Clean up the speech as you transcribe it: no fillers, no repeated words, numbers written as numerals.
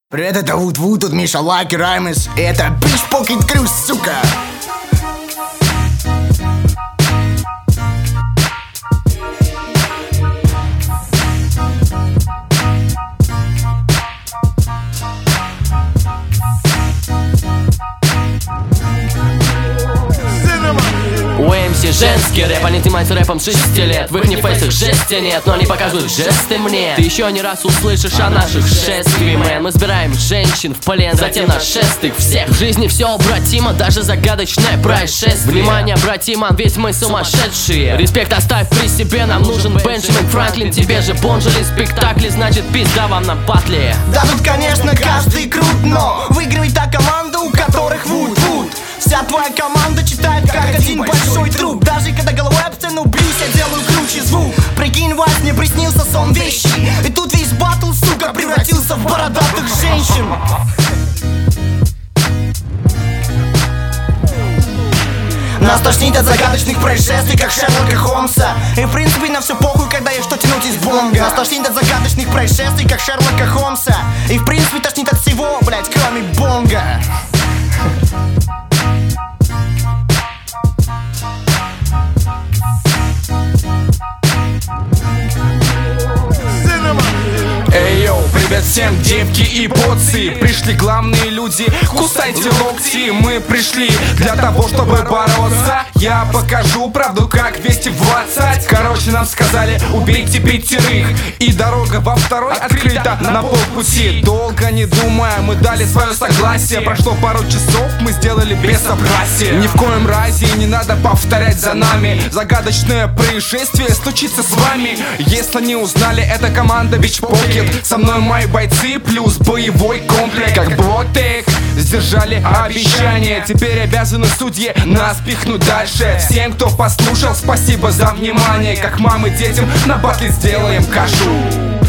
Привет, это Вуд, тут Миша Лаки Раймес. И это Bitch Pocket Cruise, сука. У МС женский рэп, они занимаются рэпом с 6 лет. В их фейсах жести нет, но они покажут жесты мне. Ты еще не раз услышишь о наших шествиях, мэн. Мы собираем женщин в плен, затем нашествуем их всех. В жизни все обратимо, даже загадочное происшествие. Внимание, братиман, ведь мы сумасшедшие. Респект оставь при себе, нам нужен Бенджамин Франклин. Тебе же бонжили спектакли, значит пизда вам на батле. Да тут, конечно, каждый крут, но выигрывает та команда, у которых Вуд. Вся твоя команда читает как один большой труп. Даже когда головой об сцену бьюсь, я делаю круче звук. Прикинь, Вась, мне приснился сон вещи. И тут весь батл, сука, превратился в бородатых женщин. Нас тошнит от загадочных происшествий, как Шерлока Холмса. И в принципе на все похуй, когда есть что тянуть из бонга. Нас тошнит от загадочных происшествий, как Шерлока Холмса. И в принципе тошнит от всего, блять, кроме бонга. Привет всем, девки и боцы. Пришли главные люди, кусайте локти. Мы пришли для того, чтобы бороться. Я покажу правду, как 220. Короче, нам сказали, убейте 5. И дорога во второй открыта на полпути. Долго не думая, мы дали свое согласие. Прошло пару часов, мы сделали безобразие. Ни в коем разе не надо повторять за нами. Загадочное происшествие случится с вами. Если не узнали, это команда Bitch Pocket. Со мной мои бойцы плюс боевой комплект. Как Ботек сдержали обещание. Теперь обязаны судьи нас пихнуть дальше. Всем, кто послушал, спасибо за внимание. Как мамы детям на батле сделаем кашу.